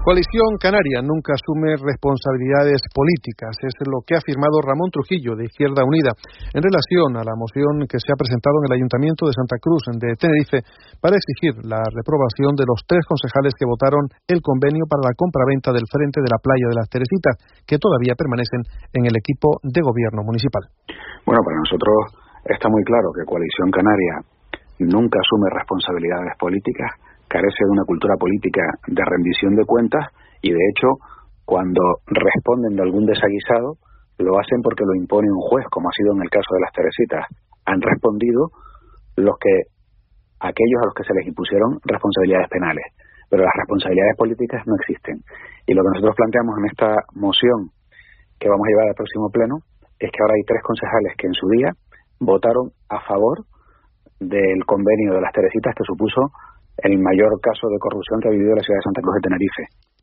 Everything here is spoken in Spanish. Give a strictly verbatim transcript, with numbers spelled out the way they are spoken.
Coalición Canaria nunca asume responsabilidades políticas, es lo que ha afirmado Ramón Trujillo, de Izquierda Unida, en relación a la moción que se ha presentado en el Ayuntamiento de Santa Cruz de Tenerife para exigir la reprobación de los tres concejales que votaron el convenio para la compraventa del frente de la playa de las Teresitas, que todavía permanecen en el equipo de gobierno municipal. Bueno, para nosotros está muy claro que Coalición Canaria nunca asume responsabilidades políticas, carece de una cultura política de rendición de cuentas y, de hecho, cuando responden de algún desaguisado, lo hacen porque lo impone un juez, como ha sido en el caso de las Teresitas. Han respondido los que aquellos a los que se les impusieron responsabilidades penales, pero las responsabilidades políticas no existen. Y lo que nosotros planteamos en esta moción que vamos a llevar al próximo pleno es que ahora hay tres concejales que en su día votaron a favor del convenio de las Teresitas, que supuso el mayor caso de corrupción que ha vivido la ciudad de Santa Cruz de Tenerife.